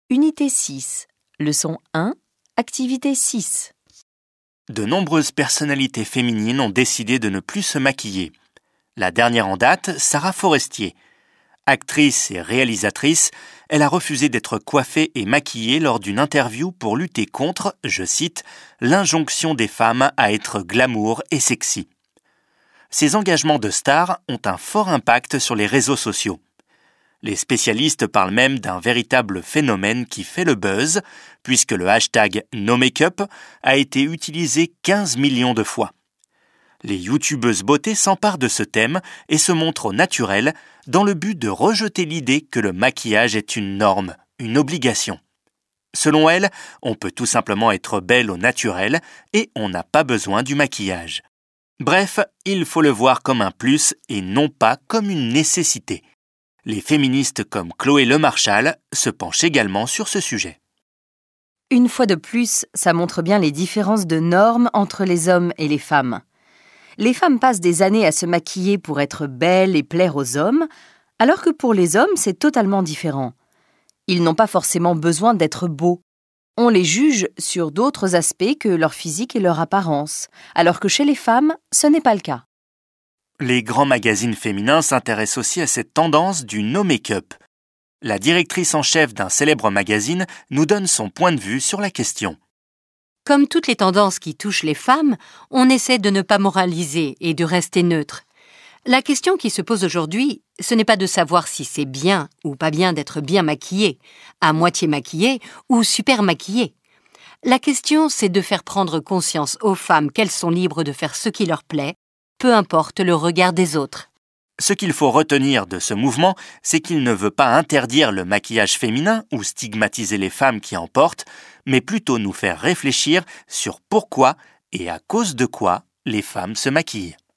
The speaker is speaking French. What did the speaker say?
Unité 6, leçon 1, activité 6. De nombreuses personnalités féminines ont décidé de ne plus se maquiller. La dernière en date, Sarah Forestier. Actrice et réalisatrice, elle a refusé d'être coiffée et maquillée lors d'une interview pour lutter contre, je cite, « l'injonction des femmes à être glamour et sexy ». Ces engagements de star ont un fort impact sur les réseaux sociaux. Les spécialistes parlent même d'un véritable phénomène qui fait le buzz, puisque le hashtag #NoMakeup a été utilisé 15 millions de fois. Les youtubeuses beauté s'emparent de ce thème et se montrent au naturel dans le but de rejeter l'idée que le maquillage est une norme, une obligation. Selon elles, on peut tout simplement être belle au naturel et on n'a pas besoin du maquillage. Bref, il faut le voir comme un plus et non pas comme une nécessité. Les féministes comme Chloé Lemarchal se penchent également sur ce sujet. Une fois de plus, ça montre bien les différences de normes entre les hommes et les femmes. Les femmes passent des années à se maquiller pour être belles et plaire aux hommes, alors que pour les hommes, c'est totalement différent. Ils n'ont pas forcément besoin d'être beaux. On les juge sur d'autres aspects que leur physique et leur apparence, alors que chez les femmes, ce n'est pas le cas. Les grands magazines féminins s'intéressent aussi à cette tendance du no-make-up. La directrice en chef d'un célèbre magazine nous donne son point de vue sur la question. Comme toutes les tendances qui touchent les femmes, on essaie de ne pas moraliser et de rester neutre. La question qui se pose aujourd'hui, ce n'est pas de savoir si c'est bien ou pas bien d'être bien maquillée, à moitié maquillée ou super maquillée. La question, c'est de faire prendre conscience aux femmes qu'elles sont libres de faire ce qui leur plaît, peu importe le regard des autres. Ce qu'il faut retenir de ce mouvement, c'est qu'il ne veut pas interdire le maquillage féminin ou stigmatiser les femmes qui en portent, mais plutôt nous faire réfléchir sur pourquoi et à cause de quoi les femmes se maquillent.